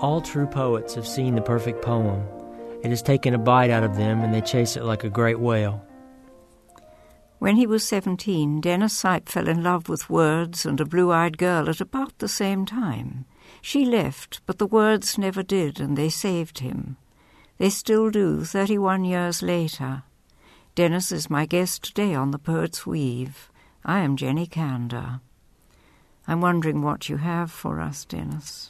All true poets have seen the perfect poem. It has taken a bite out of them, and they chase it like a great whale. When he was 17, Dennis Sipe fell in love with words and a blue-eyed girl at about the same time. She left, but the words never did, and they saved him. They still do, 31 years later. Dennis is my guest today on The Poet's Weave. I am Jenny Kander. I'm wondering what you have for us, Dennis.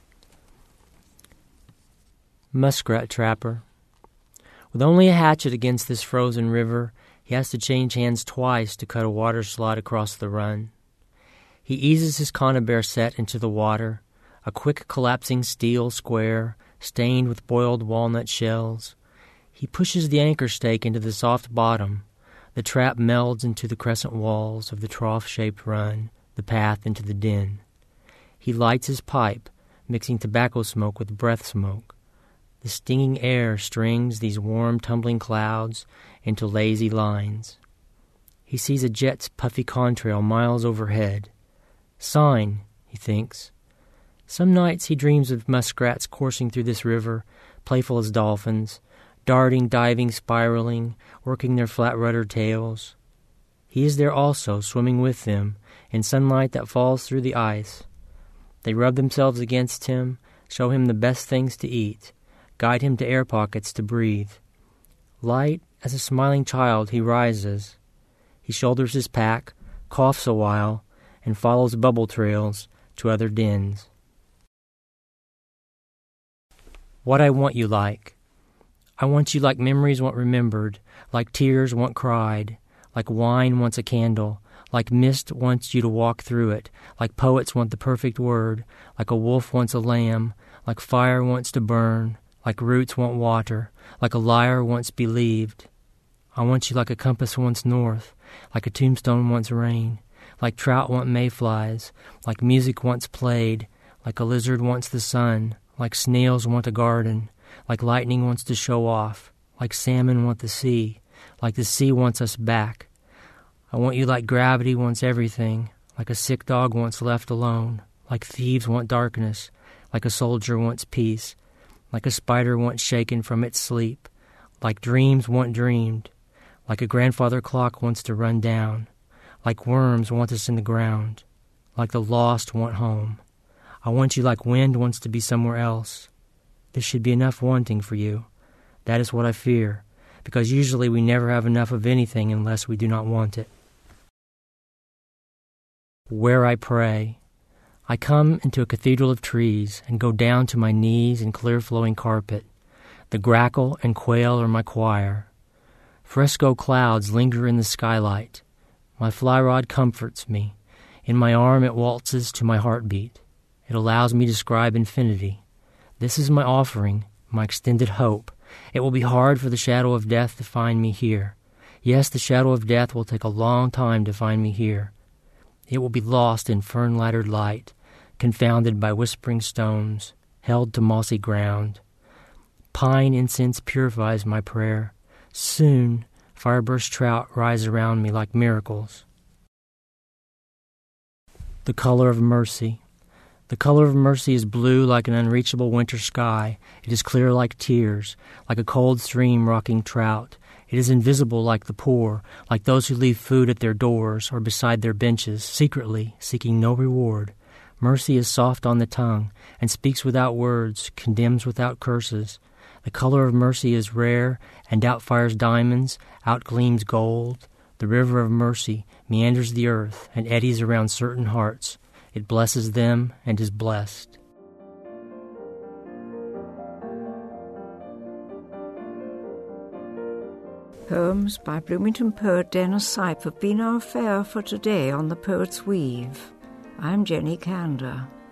Muskrat Trapper. With only a hatchet against this frozen river, he has to change hands twice to cut a water slide across the run. He eases his conibear set into the water, a quick collapsing steel square, stained with boiled walnut shells. He pushes the anchor stake into the soft bottom. The trap melds into the crescent walls of the trough-shaped run, the path into the den. He lights his pipe, mixing tobacco smoke with breath smoke. The stinging air strings these warm, tumbling clouds into lazy lines. He sees a jet's puffy contrail miles overhead. Sign, he thinks. Some nights he dreams of muskrats coursing through this river, playful as dolphins, darting, diving, spiraling, working their flat rudder tails. He is there also, swimming with them, in sunlight that falls through the ice. They rub themselves against him, show him the best things to eat, guide him to air pockets to breathe. Light as a smiling child, he rises. He shoulders his pack, coughs a while, and follows bubble trails to other dens. What I want you like. I want you like memories want remembered, like tears want cried, like wine wants a candle, like mist wants you to walk through it, like poets want the perfect word, like a wolf wants a lamb, like fire wants to burn, like roots want water, like a liar wants believed. I want you like a compass wants north, like a tombstone wants rain, like trout want mayflies, like music wants played, like a lizard wants the sun, like snails want a garden, like lightning wants to show off, like salmon want the sea wants us back. I want you like gravity wants everything, like a sick dog wants left alone, like thieves want darkness, like a soldier wants peace, like a spider wants shaken from its sleep, like dreams want dreamed, like a grandfather clock wants to run down, like worms want us in the ground, like the lost want home. I want you like wind wants to be somewhere else. This should be enough wanting for you. That is what I fear, because usually we never have enough of anything unless we do not want it. Where I pray. I come into a cathedral of trees and go down to my knees in clear-flowing carpet. The grackle and quail are my choir. Fresco clouds linger in the skylight. My fly rod comforts me. In my arm it waltzes to my heartbeat. It allows me to describe infinity. This is my offering, my extended hope. It will be hard for the shadow of death to find me here. Yes, the shadow of death will take a long time to find me here. It will be lost in fern-laddered light, confounded by whispering stones, held to mossy ground. Pine incense purifies my prayer. Soon, fireburst trout rise around me like miracles. The color of mercy. The color of mercy is blue like an unreachable winter sky. It is clear like tears, like a cold stream rocking trout. It is invisible like the poor, like those who leave food at their doors or beside their benches, secretly, seeking no reward. Mercy is soft on the tongue and speaks without words, condemns without curses. The color of mercy is rare and outfires diamonds, outgleams gold. The river of mercy meanders the earth and eddies around certain hearts. It blesses them and is blessed. Poems by Bloomington poet Dennis Sipe have been our fare for today on The Poet's Weave. I'm Jenny Kander.